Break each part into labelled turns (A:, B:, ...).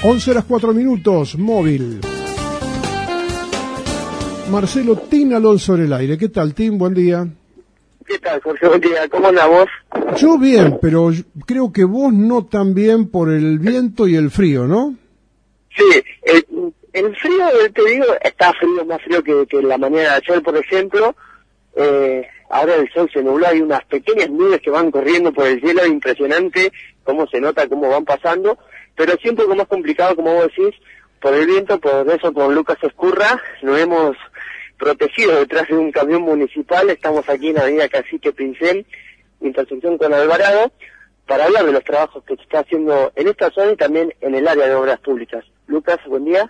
A: 11:04, móvil. Marcelo Tin Alonso en el aire. ¿Qué tal, Tin? Buen día.
B: ¿Qué tal, Jorge? Buen día. ¿Cómo anda vos?
A: Yo bien, pero creo que vos no tan bien por el viento y el frío, ¿no?
B: Sí, el frío, te digo, está frío, más frío que la mañana de ayer, por ejemplo. Ahora el sol se nubló, hay unas pequeñas nubes que van corriendo por el cielo, impresionante cómo se nota, cómo van pasando, pero siempre un poco más complicado, como vos decís, por el viento. Por eso con Lucas Escurra nos hemos protegido detrás de un camión municipal. Estamos aquí en la avenida Cacique Pincel, intersección con Alvarado, para hablar de los trabajos que se está haciendo en esta zona y también en el área de obras públicas. Lucas, buen día.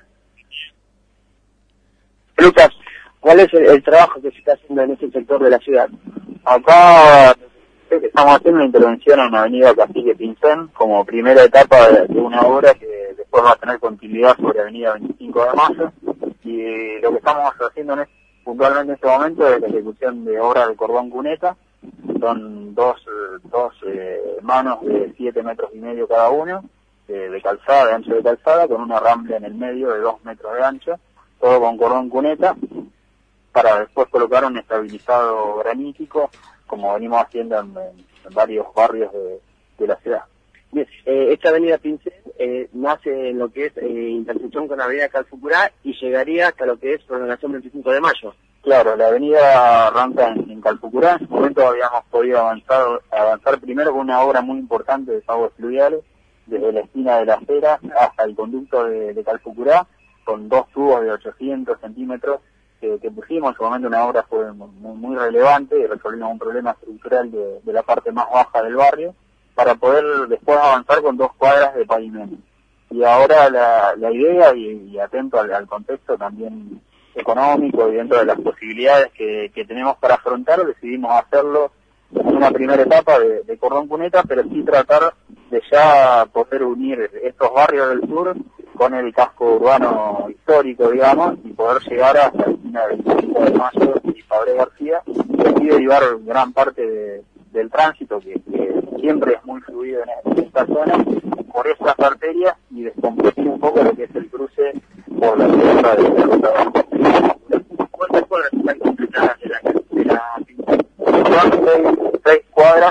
B: Lucas, ¿cuál es el trabajo que se está haciendo en este sector de la ciudad?
C: Acá estamos haciendo una intervención en la avenida Cacique Pincén como primera etapa de una obra que después va a tener continuidad sobre avenida 25 de Mayo, y lo que estamos haciendo puntualmente en este momento es la ejecución de obras de cordón cuneta. Son dos manos de 7,5 metros cada uno, de calzada, de ancho de calzada, con una rambla en el medio de 2 metros de ancho, todo con cordón cuneta, para después colocar un estabilizado granítico, como venimos haciendo en varios barrios de la ciudad.
B: Bien, esta avenida Pincel nace en lo que es intersección con la avenida Calfucurá y llegaría hasta lo que es prolongación 25 de Mayo.
C: Claro, la avenida arranca en Calfucurá. En su momento habíamos podido avanzar primero con una obra muy importante de pagos fluviales, desde la esquina de la acera hasta el conducto de Calfucurá, con 2 tubos de 800 centímetros que pusimos. En su momento una obra fue muy relevante y resolvimos un problema estructural de la parte más baja del barrio, para poder después avanzar con 2 cuadras de pavimento. Y ahora la idea, y atento al contexto también económico y dentro de las posibilidades que tenemos para afrontar, decidimos hacerlo en una primera etapa de cordón cuneta, pero sí tratar de ya poder unir estos barrios del sur con el casco urbano histórico, digamos, y poder llegar hasta la esquina del 25 de Mayo y Fabré García, y así derivar gran parte del tránsito que siempre es muy fluido en esta zona, por estas arterias, y descomprimirun poco lo que es el cruce por la tierra de la ruta.
B: ¿Cuántas cuadras están completadas de la
C: Son 6 cuadras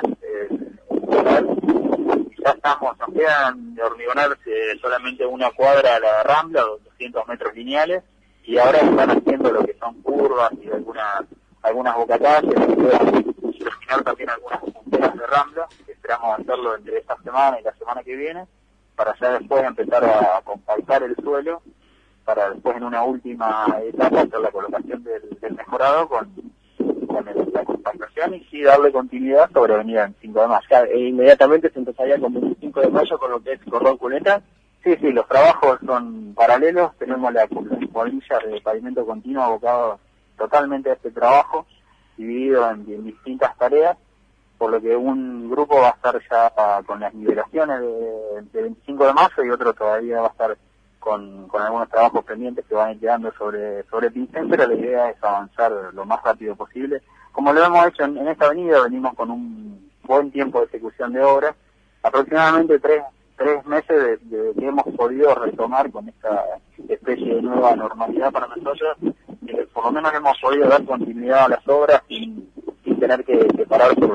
C: y ya estamos, nos quedan de hormigonar solamente una cuadra a la Rambla, 200 metros lineales, y ahora están haciendo lo que son curvas y algunas bocacalles, y terminar también algunas punteras de Rambla, que esperamos hacerlo entre esta semana y la semana que viene, para ya después empezar a compactar el suelo, para después en una última etapa hacer la colocación del mejorado con la compactación, y sí darle continuidad sobre avenida 25 de Mayo.
B: E inmediatamente se empezaría con 25 de Mayo con lo que es cordón cuneta.
C: Sí, los trabajos son paralelos. Tenemos la cuadrilla de pavimento continuo abocado totalmente a este trabajo, dividido en distintas tareas, por lo que un grupo va a estar ya con las nivelaciones de 25 de Mayo y otro todavía va a estar con algunos trabajos pendientes que van a ir quedando sobre Pincel, pero la idea es avanzar lo más rápido posible. Como lo hemos hecho en esta avenida, venimos con un buen tiempo de ejecución de obras, aproximadamente tres meses de que hemos podido retomar con esta especie de nueva normalidad para nosotros, por lo menos hemos podido dar continuidad a las obras sin tener que parar por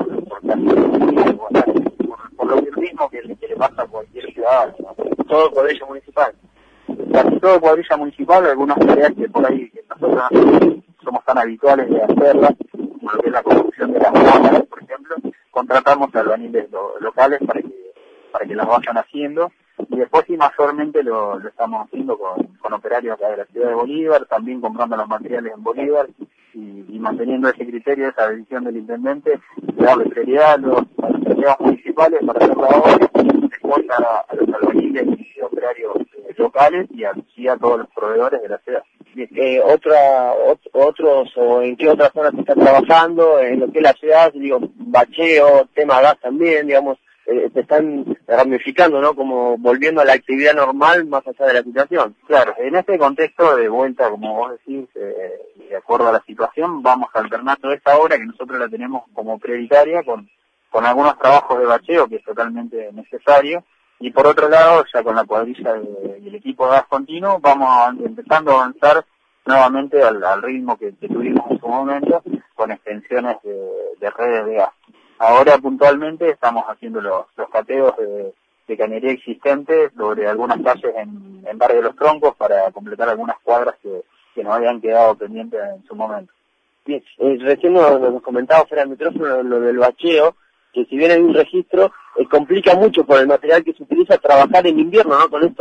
C: lo mismo que le pasa a cualquier ciudadano, ¿no?
B: Todo cuadrilla municipal.
C: Casi todo cuadrilla municipal, algunas tareas que por ahí que nosotros somos tan habituales de hacerlas, como lo que es la construcción de las cámaras, por ejemplo, contratamos albañiles locales para que las vayan haciendo, y después sí mayormente lo estamos haciendo con operarios acá de la ciudad de Bolívar, también comprando los materiales en Bolívar, y manteniendo ese criterio, esa decisión del intendente, de darle prioridad a los empleados municipales para hacer la obra, después a los albañiles y operarios locales, y así a todos los proveedores de la ciudad.
B: Otros, o en qué otras zonas se está trabajando, en lo que es la ciudad, digo, bacheo, tema gas también, digamos, se están ramificando, ¿no? Como volviendo a la actividad normal más allá de la situación.
C: Claro, en este contexto de vuelta, como vos decís, de acuerdo a la situación, vamos alternando esta obra que nosotros la tenemos como prioritaria con algunos trabajos de bacheo que es totalmente necesario, Y por otro lado, ya con la cuadrilla y el equipo de gas continuo, vamos empezando a avanzar nuevamente al ritmo que tuvimos en su momento, con extensiones de redes de gas. Ahora puntualmente estamos haciendo los cateos de cañería existentes sobre algunas calles en Barrio de los Troncos para completar algunas cuadras que nos habían quedado pendientes en su momento.
B: Bien, recién nos comentaba fuera del micrófono lo del bacheo, que si bien hay un registro, complica mucho por el material que se utiliza trabajar en invierno, ¿no? Con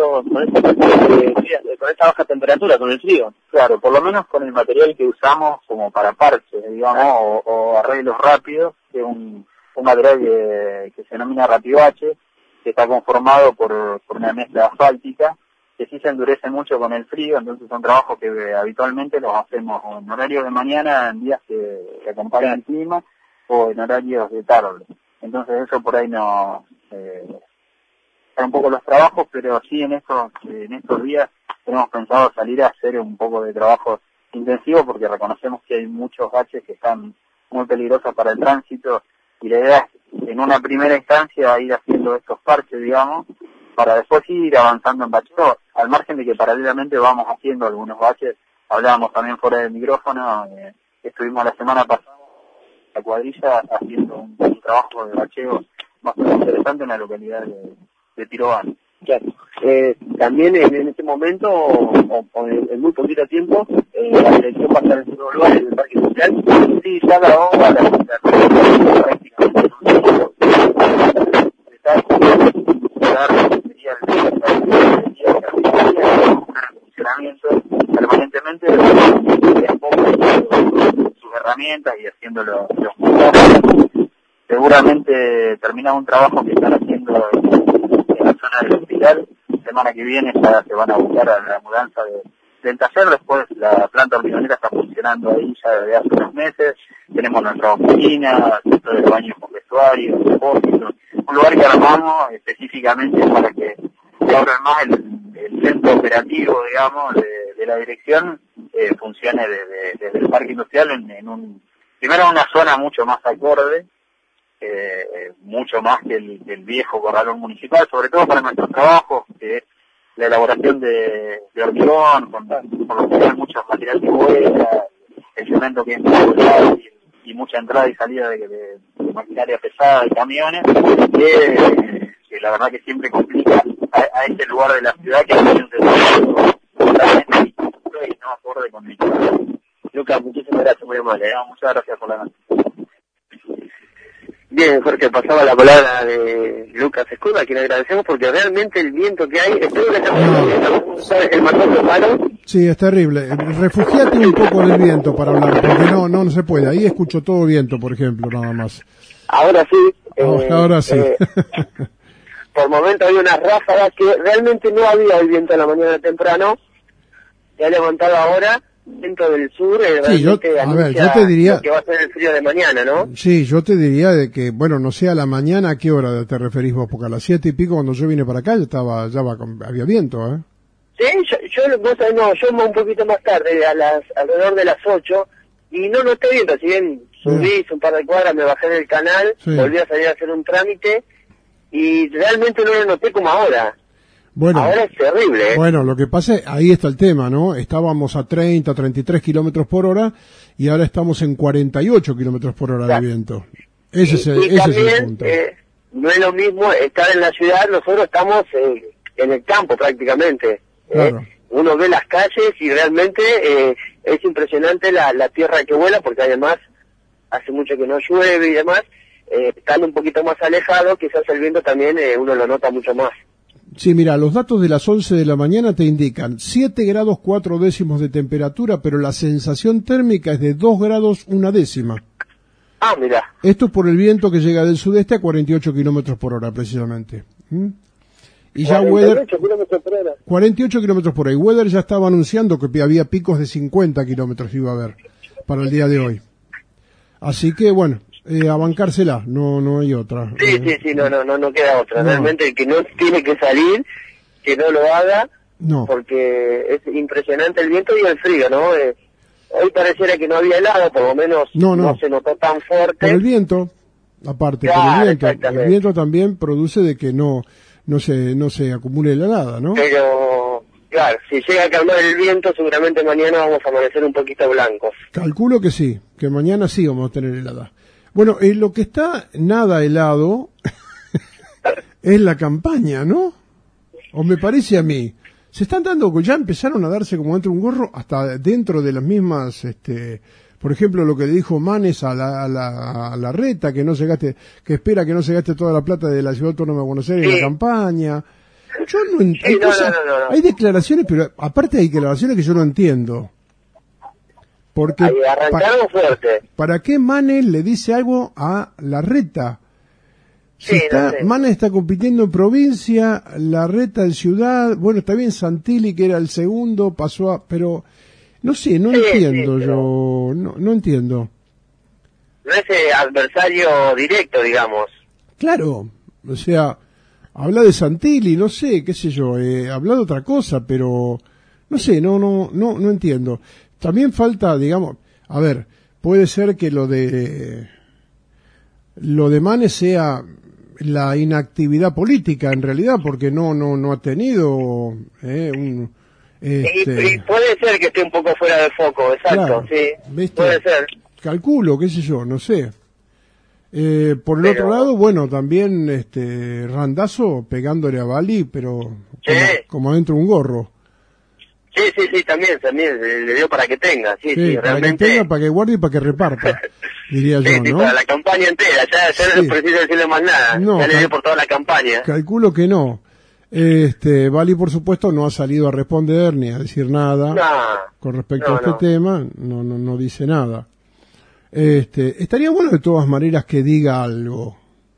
B: esta baja temperatura, con el frío.
C: Claro, por lo menos con el material que usamos como para parches, digamos, o arreglos rápidos, que es un material que se denomina Rapibache, que está conformado por una mezcla asfáltica, que sí se endurece mucho con el frío, entonces son trabajos que habitualmente los hacemos en horarios de mañana, en días que acompañan el clima, o en horarios de tarde. Entonces eso por ahí nos está un poco los trabajos, pero sí en estos días tenemos pensado salir a hacer un poco de trabajo intensivo, porque reconocemos que hay muchos baches que están muy peligrosos para el tránsito, y la idea es, en una primera instancia, ir haciendo estos parches, digamos, para después ir avanzando en bacheo, al margen de que paralelamente vamos haciendo algunos baches. Hablábamos también fuera del micrófono, estuvimos la semana pasada la cuadrilla haciendo un trabajo de bacheo bastante interesante en la localidad de Tirobán.
B: Claro. También en este momento, o en muy poquito tiempo, la dirección va a estar en segundo lugar en el Parque Industrial. Sí, ya la obra, prácticamente
C: permanentemente sus herramientas y haciendo los montajes. Seguramente termina un trabajo que están haciendo en la zona del hospital. Semana que viene ya se van a buscar a la mudanza del taller. Después la planta hormigonera está funcionando ahí ya desde hace unos meses. Tenemos nuestra oficina, centro de baños con vestuario, depósito, un lugar que armamos específicamente para que ahora más el centro operativo, digamos, de la dirección funcione desde el parque industrial primero en una zona mucho más acorde, mucho más que el viejo corralón municipal, sobre todo para nuestros trabajos, que es la elaboración de hormigón, con lo que hay mucho material que vuela, el cemento que entra y mucha entrada y salida de maquinaria pesada y camiones, que la verdad que siempre complica a este lugar de la ciudad que tiene un desarrollo totalmente distinto y no acorde con mi ciudad.
B: Lucas, muchísimas gracias, muy amable.
C: Muchas gracias por la noche.
B: Bien, Jorge, pasaba la palabra de Lucas Escuda, a quien agradecemos porque realmente el viento que hay, espero que estamos el matón de palo.
A: Sí, es terrible. Refugiate un poco del viento para hablar, porque no se puede. Ahí escucho todo viento, por ejemplo, nada más.
B: Ahora sí.
A: Ahora sí.
B: Por momentos hay unas ráfagas que realmente no había el viento en la mañana temprano. Se ha levantado ahora. Dentro del sur,
A: sí, yo te diría
B: que va a ser el frío de mañana, ¿no?
A: Sí, yo te diría de que, bueno, no sé a la mañana, ¿a qué hora te referís vos? Porque a las 7:00 cuando yo vine para acá había viento, ¿eh?
B: Sí, yo un poquito más tarde, alrededor de las 8, y no noté viento, si bien subí un par de cuadras, me bajé del canal, volví a salir a hacer un trámite, y realmente no lo noté como ahora.
A: Bueno,
B: ahora es terrible, ¿eh?
A: Bueno, lo que pasa, ahí está el tema, ¿no? Estábamos a 33 kilómetros por hora y ahora estamos en 48 kilómetros por hora de viento. Ese es el punto.
B: No es lo mismo estar en la ciudad, nosotros estamos en el campo prácticamente.
A: Claro.
B: Uno ve las calles y realmente es impresionante la tierra que vuela, porque además hace mucho que no llueve y demás. Estando un poquito más alejado, quizás el viento también uno lo nota mucho más.
A: Sí, mira, los datos de las 11 de la mañana te indican 7 grados 4 décimos de temperatura, pero la sensación térmica es de 2 grados 1 décima.
B: Ah, mira.
A: Esto es por el viento que llega del sudeste a 48 kilómetros por hora, precisamente. Y ya
B: 48 kilómetros por hora.
A: 48 kilómetros por hora. Y Weather ya estaba anunciando que había picos de 50 kilómetros iba a haber para el día de hoy. Así que, bueno, a bancársela, no hay otra.
B: Sí, no queda otra. No. Realmente el que no tiene que salir, que no lo haga, porque es impresionante el viento y el frío, ¿no? Hoy pareciera que no había helado, por lo menos no se notó tan fuerte.
A: Por el viento, aparte,
B: claro,
A: por el viento también produce de que no no se acumule la helada, ¿no?
B: Pero, claro, si llega a calmar el viento, seguramente mañana vamos a amanecer un poquito blancos.
A: Calculo que sí, que mañana sí vamos a tener helada. Bueno, lo que está nada helado es la campaña, ¿no? O me parece a mí. Se están dando, ya empezaron a darse como dentro de un gorro, hasta dentro de las mismas, por ejemplo, lo que le dijo Manes a la Reta, que no se gaste, que espera que no se gaste toda la plata de la Ciudad Autónoma de Buenos Aires en la campaña. Yo no entiendo. Hay declaraciones, pero aparte hay declaraciones que yo no entiendo. Porque
B: arrancaron fuerte.
A: ¿Para qué Manes le dice algo a la Reta? Si
B: Sí, no sé.
A: Manes está compitiendo en provincia, la Reta en ciudad, bueno, está bien Santilli, que era el segundo, pasó a... Pero, no sé, no entiendo
B: sí,
A: yo, no entiendo.
B: No es adversario directo, digamos.
A: Claro, o sea, habla de Santilli, no sé, qué sé yo, habla de otra cosa, pero, no sé, no entiendo. También falta, digamos, a ver, puede ser que lo de Manes sea la inactividad política en realidad, porque no ha tenido
B: Y puede ser que esté un poco fuera de foco, exacto,
A: claro,
B: sí,
A: ¿viste?
B: puede ser.
A: Calculo, qué sé yo, no sé. Por el otro lado, bueno, también Randazzo pegándole a Bali, pero como dentro de un gorro.
B: Sí, también le dio para que tenga, sí,
A: para
B: realmente.
A: que tenga, para que guarde y para que reparta, diría yo, ¿no?
B: Para la campaña entera, ya no preciso decirle más nada, ya le dio por toda la campaña.
A: Calculo que no. Bali, por supuesto, no ha salido a responder ni a decir nada con respecto a este tema, no dice nada. Estaría bueno de todas maneras que diga algo.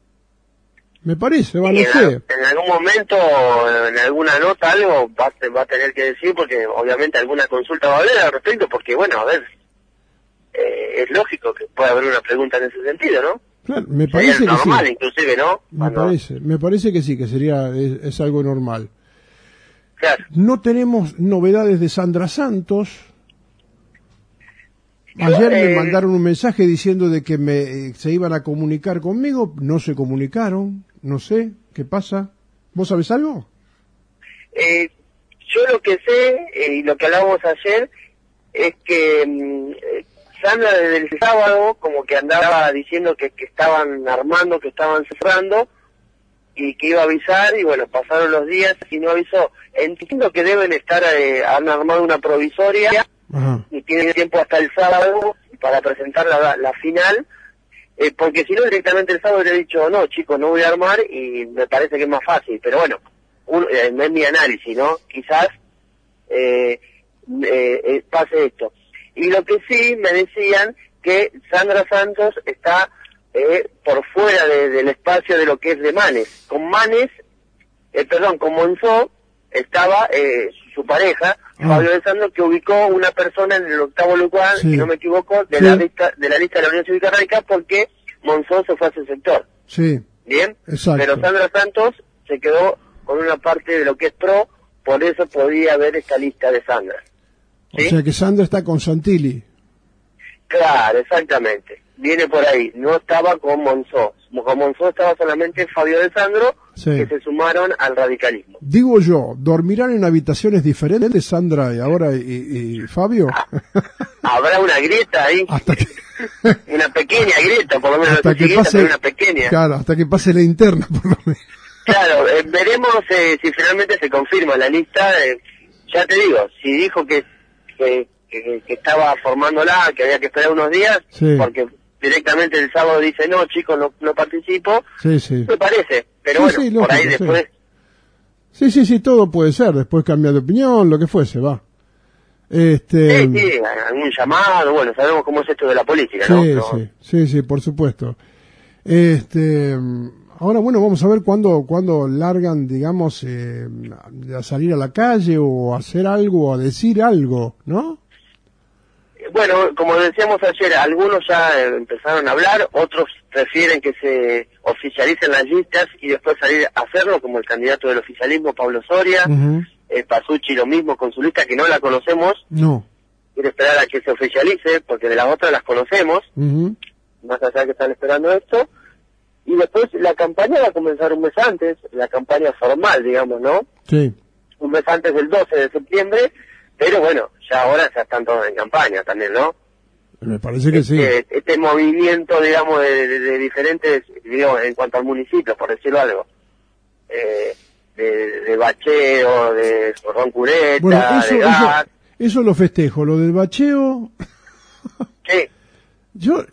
A: Me parece, no sé.
B: En algún momento, en alguna nota, algo va a tener que decir, porque obviamente alguna consulta va a haber al respecto, porque bueno, a ver, es lógico que pueda haber una pregunta en ese sentido, ¿no?
A: Claro, me parece que
B: normal,
A: sí.
B: Inclusive, ¿no?
A: Me parece que sí, que es algo normal.
B: Claro.
A: No tenemos novedades de Sandra Santos. Ayer me mandaron un mensaje diciendo de que se iban a comunicar conmigo, no se comunicaron, no sé, ¿qué pasa? ¿Vos sabés algo?
B: Yo lo que sé, y lo que hablábamos ayer, es que Sandra desde el sábado como que andaba diciendo que estaban armando, que estaban cerrando, y que iba a avisar, y bueno, pasaron los días y no avisó. Entiendo que deben estar, han armado una provisoria,
A: ajá,
B: y tienen tiempo hasta el sábado para presentar la final, porque si no directamente el sábado le he dicho, no chicos, no voy a armar, y me parece que es más fácil, pero bueno, no es mi análisis, ¿no? Quizás pase esto. Y lo que sí me decían que Sandra Santos está por fuera del espacio de lo que es de Manes. Con Monzó estaba su pareja, Fabio de Sandro, que ubicó una persona en el 8º lugar, si no me equivoco, de la lista de la Unión Cívica Radical, porque Monzó se fue a ese sector.
A: Sí.
B: Bien,
A: exacto.
B: Pero Sandra Santos se quedó con una parte de lo que es PRO, por eso podía haber esta lista de Sandra. ¿Sí?
A: O sea que Sandra está con Santilli.
B: Claro, exactamente. Viene por ahí. No estaba con Monzó. Con Monzó estaba solamente Fabio de Sandro, que se sumaron al radicalismo.
A: Digo yo, ¿dormirán en habitaciones diferentes Sandra y ahora y Fabio?
B: Habrá una grieta ahí.
A: Hasta que...
B: una pequeña grieta, por lo menos.
A: Hasta que pase,
B: una pequeña.
A: Claro, hasta que pase la interna, por lo menos.
B: Claro, veremos si finalmente se confirma la lista. Ya te digo, si dijo que estaba formándola, que había que esperar unos días, porque directamente el sábado dice, no chicos, no participo, me parece, pero bueno, lógico, por ahí después...
A: Sí, todo puede ser, después cambia de opinión, lo que fuese, va.
B: Sí, algún llamado, bueno, sabemos cómo es esto de la política, ¿no?
A: Sí, por supuesto. Ahora, bueno, vamos a ver cuándo largan, digamos, a salir a la calle o a hacer algo, o a decir algo, ¿no?
B: Bueno, como decíamos ayer, algunos ya empezaron a hablar, otros prefieren que se oficialicen las listas y después salir a hacerlo, como el candidato del oficialismo, Pablo Soria, Pasucci lo mismo con su lista, que no la conocemos, quiere esperar a que se oficialice, porque de las otras las conocemos, más allá que están esperando esto, y después la campaña va a comenzar un mes antes, la campaña formal, digamos, ¿no?
A: Sí.
B: Un mes antes del 12 de septiembre, pero bueno, ya ahora ya están todos en campaña también, ¿no?
A: Me parece que sí.
B: Este movimiento, digamos, de diferentes, digamos, en cuanto al municipio, por decirlo algo, de bacheo, de cordón cureta,
A: Bueno,
B: de gas.
A: eso lo festejo, lo del bacheo.
B: Sí.
A: Yo,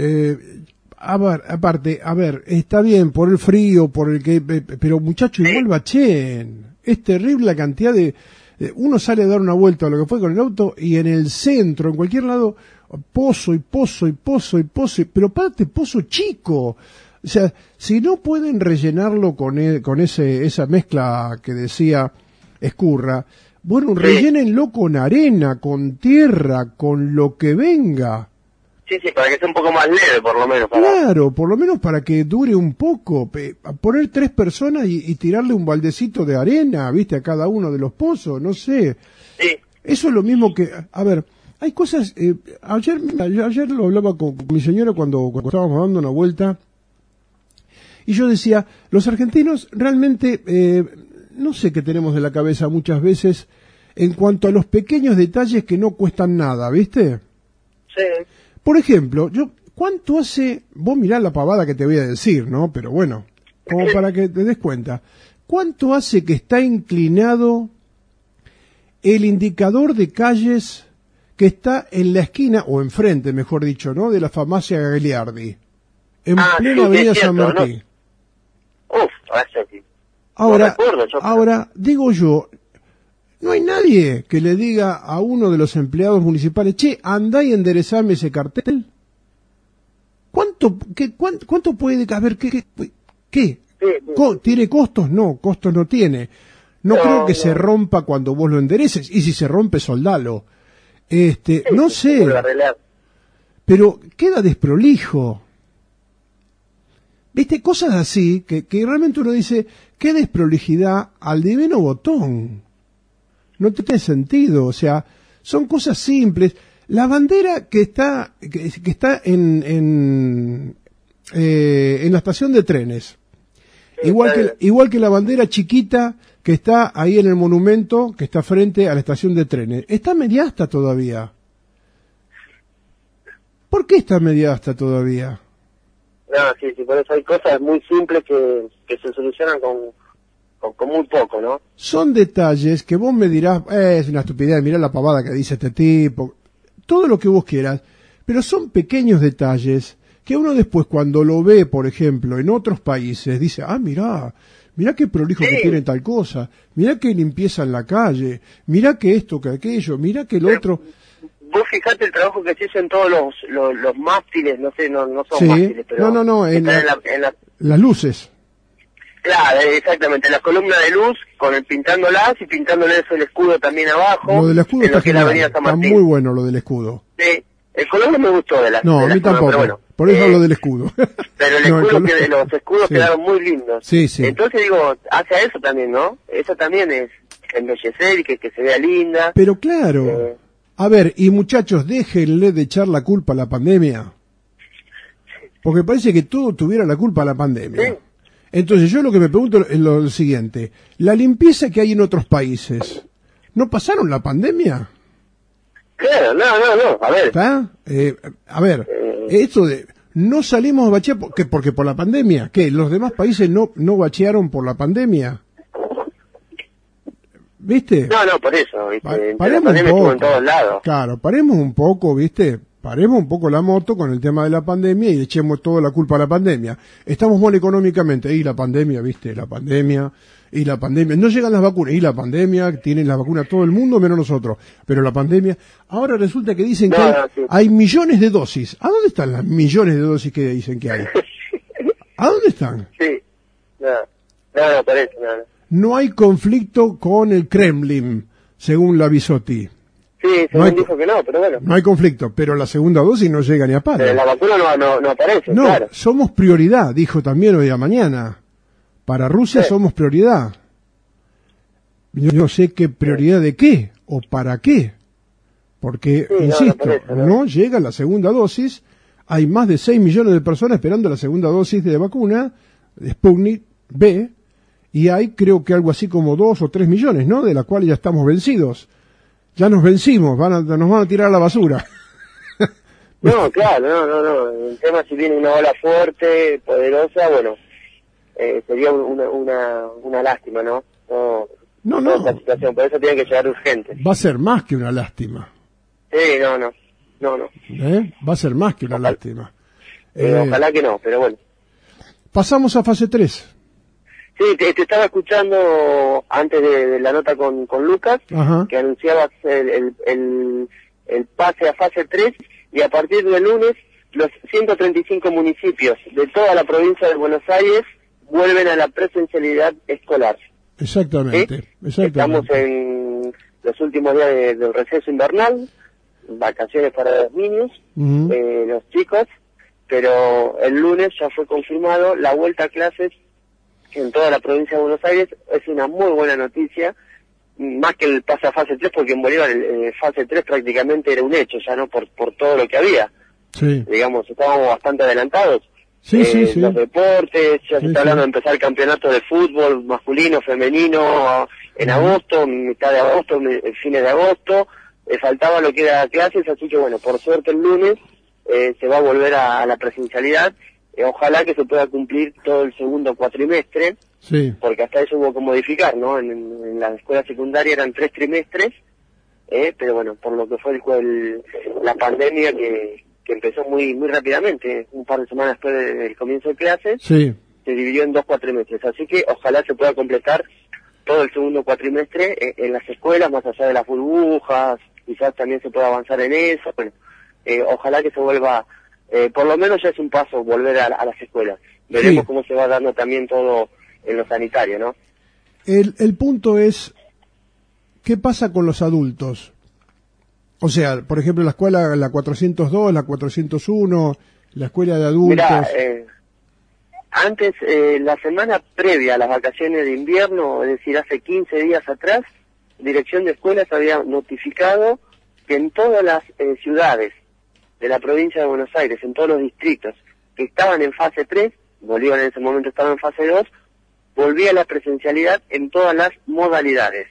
A: aparte, está bien por el frío, por el que, pero muchachos, igual bacheen. Es terrible la cantidad uno sale a dar una vuelta a lo que fue con el auto y en el centro, en cualquier lado, pozo y pozo y pozo y pozo, pero aparte pozo chico. O sea, si no pueden rellenarlo con esa mezcla que decía Escurra, bueno, rellénenlo con arena, con tierra, con lo que venga.
B: Sí, para que sea un poco más leve, por lo menos.
A: Claro, por lo menos para que dure un poco. Poner 3 personas y tirarle un baldecito de arena, viste, a cada uno de los pozos, no sé.
B: Sí.
A: Eso es lo mismo que, a ver, hay cosas, ayer lo hablaba con mi señora cuando estábamos dando una vuelta, y yo decía, los argentinos realmente, no sé qué tenemos de la cabeza muchas veces en cuanto a los pequeños detalles que no cuestan nada, ¿viste?
B: Sí.
A: Por ejemplo, ¿cuánto hace, vos mirá la pavada que te voy a decir, ¿no? Pero bueno, como para que te des cuenta, ¿cuánto hace que está inclinado el indicador de calles que está en la esquina, o enfrente, mejor dicho, ¿no? De la farmacia Gagliardi, en plena avenida San Martín?
B: ¿No? Uf,
A: Ahora, digo yo, no hay nadie que le diga a uno de los empleados municipales, che, andá y enderezame ese cartel. ¿Cuánto puede caber? ¿Qué?
B: Sí.
A: ¿Tiene costos? No, costos no tiene. No creo que se rompa cuando vos lo endereces. Y si se rompe, soldalo. No sé. Pero queda desprolijo. ¿Viste? Cosas así que realmente uno dice, qué desprolijidad al divino botón. No tiene sentido, o sea, son cosas simples. La bandera que está en la estación de trenes, igual que la bandera chiquita que está ahí en el monumento que está frente a la estación de trenes, está media asta todavía. ¿Por qué está media asta todavía?
B: No, sí, por eso hay cosas muy simples que se solucionan con muy poco, ¿no?
A: Son detalles que vos me dirás, es una estupidez, mirá la pavada que dice este tipo, todo lo que vos quieras, pero son pequeños detalles que uno después cuando lo ve, por ejemplo, en otros países, dice, mirá qué prolijo que tiene tal cosa, mirá qué limpieza en la calle, mirá que esto, que aquello, mirá que el otro.
B: Vos fijate el trabajo que se hizo en todos los mástiles, no sé, no son mástiles, pero
A: no, en las luces.
B: Claro, exactamente, la columna de luz pintándolas y pintándole eso el escudo también abajo.
A: Lo del escudo está genial, está muy bueno lo del escudo.
B: Sí, el color no me gustó de la.
A: No,
B: de
A: a mí tampoco,
B: pero bueno,
A: por eso hablo del escudo.
B: Pero los escudos quedaron muy lindos.
A: Sí.
B: Entonces digo, hacia eso también, ¿no? Eso también es embellecer y que se vea linda.
A: Pero claro, a ver, y muchachos, déjenle de echar la culpa a la pandemia. Porque parece que todo tuviera la culpa a la pandemia. Sí. Entonces yo lo que me pregunto es lo siguiente, la limpieza que hay en otros países, ¿no pasaron la pandemia?
B: Claro, no, a ver.
A: ¿Está? Esto de no salimos a bachear porque por la pandemia, ¿qué? ¿Los demás países no bachearon por la pandemia? ¿Viste?
B: No, por eso, ¿viste?
A: Paremos un poco.
B: En todos lados.
A: Claro, paremos un poco, ¿viste? Paremos un poco la moto con el tema de la pandemia y echemos toda la culpa a la pandemia. Estamos mal económicamente, y la pandemia, ¿viste? La pandemia, no llegan las vacunas, y la pandemia, tienen la vacuna todo el mundo menos nosotros, pero la pandemia, ahora resulta que dicen que hay millones de dosis. ¿A dónde están las millones de dosis que dicen que hay? ¿A dónde están?
B: Sí, no, por eso, no.
A: No hay conflicto con el Kremlin, según la Bisotti.
B: Sí, según dijo que no, pero bueno.
A: No hay conflicto, pero la segunda dosis no llega ni a palo.
B: Pero la vacuna no aparece,
A: no,
B: claro.
A: Somos prioridad, dijo también hoy a mañana. Para Rusia somos prioridad. Yo no sé qué prioridad de qué o para qué. Porque, insisto, no llega la segunda dosis hay más de 6 millones de personas esperando la segunda dosis de vacuna, de Sputnik B, y hay creo que algo así como 2 o 3 millones, ¿no? De la cual ya estamos vencidos. Ya nos vencimos, nos van a tirar a la basura.
B: No, claro, no. El tema, si viene una ola fuerte, poderosa, bueno, sería una lástima, ¿no? No. Esta situación, por eso tiene que llegar urgente.
A: Va a ser más que una lástima.
B: Sí, no.
A: Va a ser más que una lástima.
B: Ojalá que no, pero bueno.
A: Pasamos a fase 3.
B: Sí, te estaba escuchando antes de la nota con Lucas,
A: Ajá.
B: Que anunciabas el pase a fase 3, y a partir del lunes los 135 municipios de toda la provincia de Buenos Aires vuelven a la presencialidad escolar.
A: Exactamente.
B: Estamos en los últimos días del receso invernal, vacaciones para los niños, los chicos, pero el lunes ya fue confirmado la vuelta a clases en toda la provincia de Buenos Aires. Es una muy buena noticia, más que el pase a fase 3, porque en Bolívar el fase 3 prácticamente era un hecho, ya no por todo lo que había.
A: Sí.
B: Digamos, estábamos bastante adelantados.
A: Sí.
B: Los deportes, ya se está hablando de empezar el campeonato de fútbol masculino, femenino, en agosto, mitad de agosto, fines de agosto. Faltaba lo que era clases, así que bueno, por suerte el lunes se va a volver a la presencialidad. Ojalá que se pueda cumplir todo el segundo cuatrimestre,
A: sí,
B: porque hasta eso hubo que modificar, ¿no? En la escuela secundaria eran 3 trimestres, pero bueno, por lo que fue la pandemia que empezó muy rápidamente, un par de semanas después del comienzo de clases,
A: sí,
B: se dividió en 2 cuatrimestres, así que ojalá se pueda completar todo el segundo cuatrimestre en las escuelas, más allá de las burbujas, quizás también se pueda avanzar en eso. Bueno, ojalá que se vuelva, por lo menos ya es un paso volver a las escuelas. Veremos cómo se va dando también todo en lo sanitario, ¿no?
A: El punto es, ¿qué pasa con los adultos? O sea, por ejemplo, la escuela, la 402, la 401, la escuela de adultos.
B: Mirá, antes, la semana previa a las vacaciones de invierno, es decir, hace 15 días atrás, Dirección de Escuelas había notificado que en todas las ciudades de la provincia de Buenos Aires, en todos los distritos que estaban en fase 3, Bolívar en ese momento estaba en fase 2, volvía la presencialidad en todas las modalidades.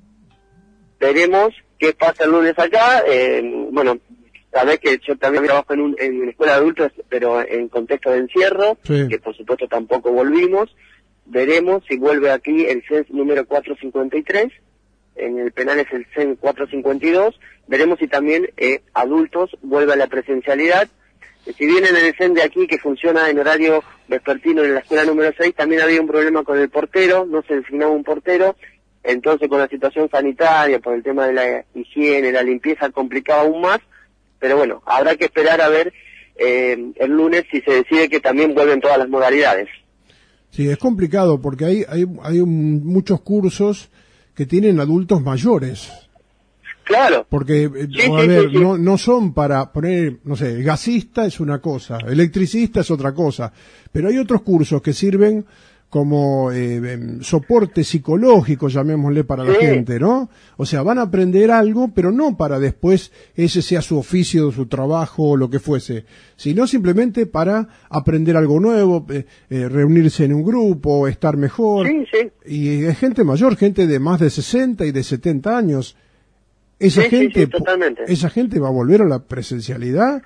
B: Veremos qué pasa el lunes acá. Bueno, sabés que yo también trabajo en escuela de adultos, pero en contexto de encierro,
A: sí,
B: que por supuesto tampoco volvimos. Veremos si vuelve aquí el CENS número 453, en el penal es el CENS 452. Veremos si también adultos vuelve a la presencialidad. Si bien en el CEN de aquí, que funciona en horario vespertino en la escuela número 6, también había un problema con el portero, no se designaba un portero. Entonces, con la situación sanitaria, por el tema de la higiene, la limpieza, complicaba aún más. Pero bueno, habrá que esperar a ver el lunes si se decide que también vuelven todas las modalidades.
A: Sí, es complicado porque hay muchos cursos que tienen adultos mayores.
B: Claro.
A: Porque,
B: sí.
A: No son para poner, no sé, gasista es una cosa, electricista es otra cosa, pero hay otros cursos que sirven como soporte psicológico, llamémosle, para la gente, ¿no? O sea, van a aprender algo, pero no para después ese sea su oficio, su trabajo o lo que fuese, sino simplemente para aprender algo nuevo, reunirse en un grupo, estar mejor.
B: Sí.
A: Y es gente mayor, gente de más de 60 y de 70 años. Esa gente va a volver a la presencialidad,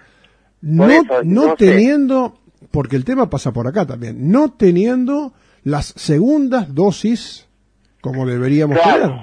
A: no teniendo, porque el tema pasa por acá también, no teniendo las segundas dosis como deberíamos tener.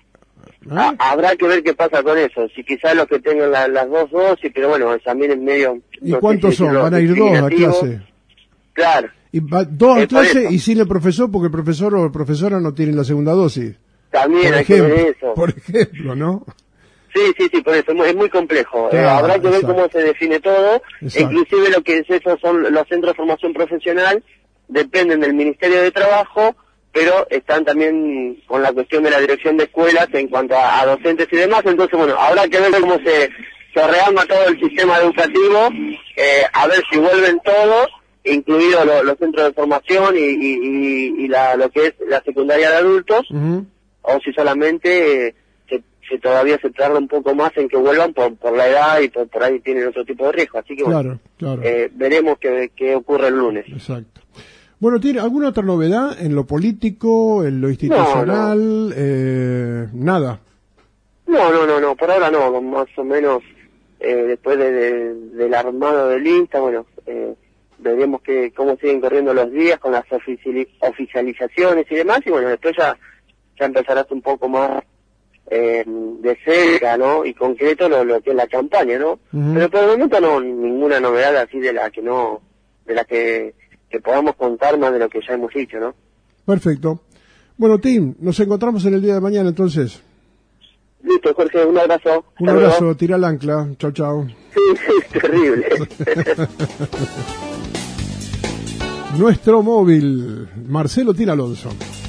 B: Habrá que ver qué pasa con eso, si quizás los que tengan las 2 dosis, pero bueno, también es medio...
A: ¿Y cuántos son? ¿Van a ir 2 a clase?
B: Claro.
A: Y 2 a clase y sin el profesor, porque el profesor o la profesora no tienen la segunda dosis.
B: También hay que ver eso.
A: Por ejemplo, ¿no?
B: Sí, por eso es muy complejo.
A: Claro,
B: habrá que ver cómo se define todo. Inclusive lo que es eso son los centros de formación profesional, dependen del Ministerio de Trabajo, pero están también con la cuestión de la dirección de escuelas en cuanto a docentes y demás. Entonces, bueno, habrá que ver cómo se rearma todo el sistema educativo, a ver si vuelven todos, incluidos los centros de formación y lo que es la secundaria de adultos, o si solamente si todavía se tarda un poco más en que vuelvan por la edad y por ahí tienen otro tipo de riesgo. Así que bueno,
A: claro.
B: veremos qué ocurre el lunes.
A: Exacto. Bueno, ¿tiene alguna otra novedad en lo político, en lo institucional? Nada.
B: No, por ahora no, más o menos después del armado del lista, bueno, veremos cómo siguen corriendo los días con las oficializaciones y demás, y bueno, después ya empezarás un poco más de cerca, ¿no? Y concreto lo que es la campaña, ¿no?
A: Uh-huh.
B: Pero por el momento no, ninguna novedad así de la que podamos contar más de lo que ya hemos dicho, ¿no?
A: Perfecto. Bueno, Tim, nos encontramos en el día de mañana entonces.
B: Listo, Jorge, un abrazo.
A: Un abrazo, tira el ancla. Chau.
B: Sí, terrible.
A: Nuestro móvil, Marcelo Tina Alonso.